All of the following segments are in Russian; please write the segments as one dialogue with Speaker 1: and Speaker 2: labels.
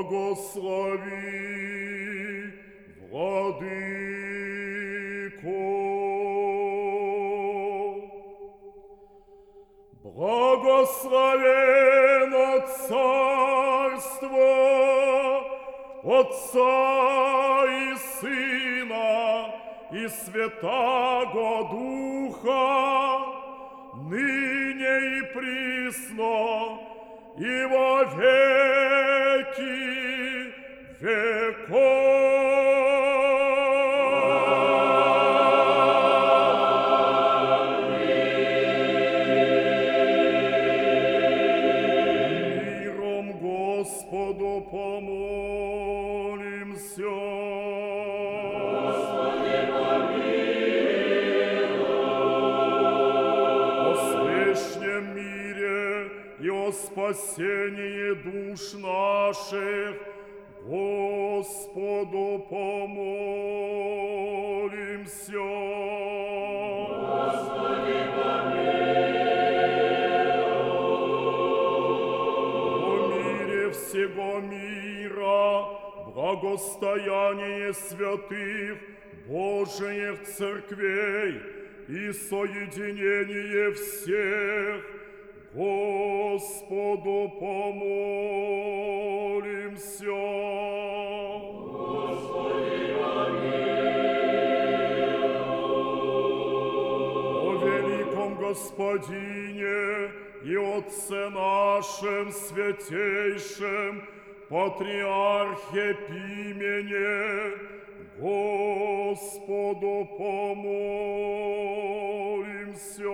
Speaker 1: Благослови, Владыко. Благословено Царство Отца и Сына и Святаго Духа, ныне и присно, и во веки веков. Миром Господу помолимся.
Speaker 2: Господи, помилуй.
Speaker 1: О свешнем мире и о спасении душ наших Господу помолимся.
Speaker 2: Господи, помилуй.
Speaker 1: О мире всего мира, благостояние святых Божиих церквей и соединение всех Господу помолимся.
Speaker 2: Господи, помилуй.
Speaker 1: О великом Господине и Отце нашем святейшем Патриархе Пимене, Господу помолимся.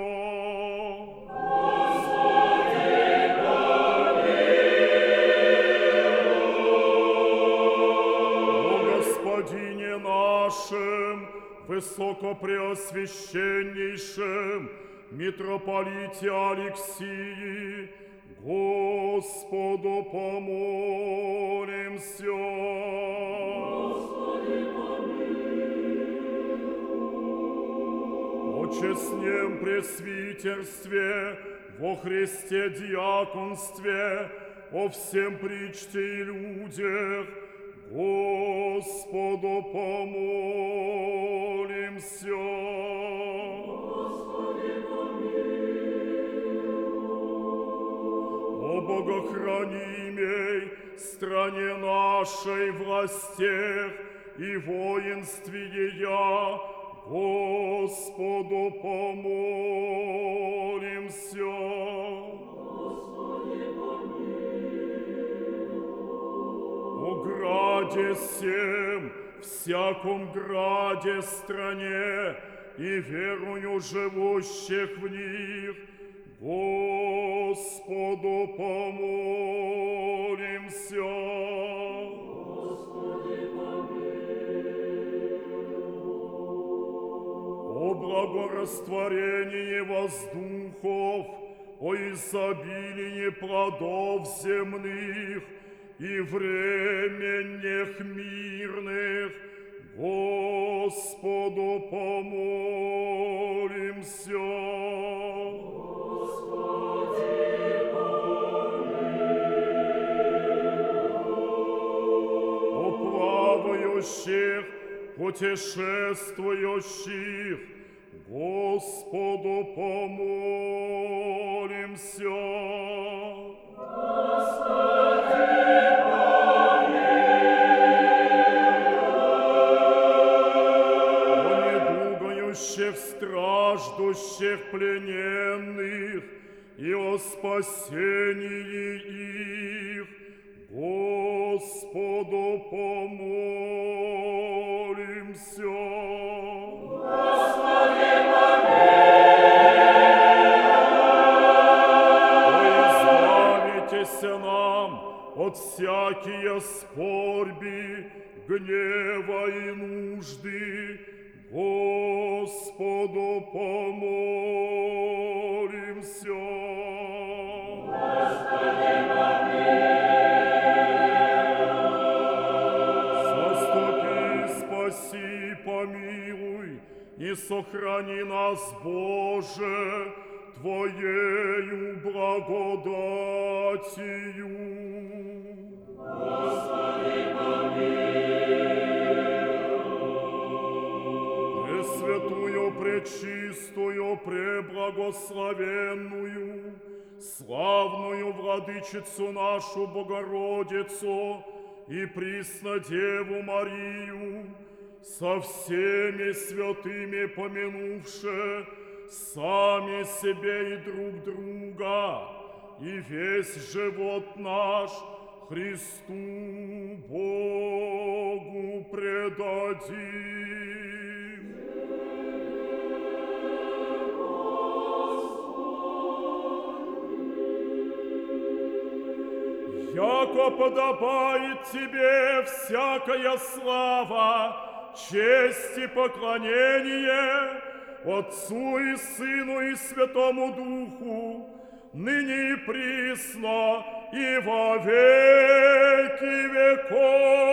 Speaker 1: Господине нашем, высокопреосвященнейшем митрополите Алексии, Господу помолимся.
Speaker 2: Господи, помилуй.
Speaker 1: О честном пресвитерстве, во Христе диаконстве, о всем причте и людях, Господу помолимся.
Speaker 2: Господи, помилуй.
Speaker 1: О богохранимой стране нашей, властях и воинстве ея, Господу помолимся.
Speaker 2: Господи, помилуй.
Speaker 1: О граде сем, всяком граде стране и верую живущих в них, Господу помолимся.
Speaker 2: Господи, помилуй.
Speaker 1: О благорастворении воздухов, о изобилии плодов земных и временных мирных, Господу помолимся.
Speaker 2: Господи, помилуй.
Speaker 1: О плавающих, путешествующих, Господу помолимся.
Speaker 2: Господи,
Speaker 1: недугающих, страждущих, плененных, и о спасении их, Господу помолимся.
Speaker 2: Господи,
Speaker 1: Избавитесь нам от всякие скорби, гнева и нужды, Господу помолимся.
Speaker 2: Господи, помилуй.
Speaker 1: Заступи, спаси, помилуй и сохрани нас, Боже, Твоею благодатью.
Speaker 2: Господи,
Speaker 1: преблагословенную, славную Владычицу нашу Богородицу и Преснодеву Марию, со всеми святыми помянувши сами себе и друг друга, и весь живот наш Христу Богу предадим. Яко подобает тебе всякая слава, честь и поклонение Отцу и Сыну и Святому Духу, ныне и присно, и во веки веков.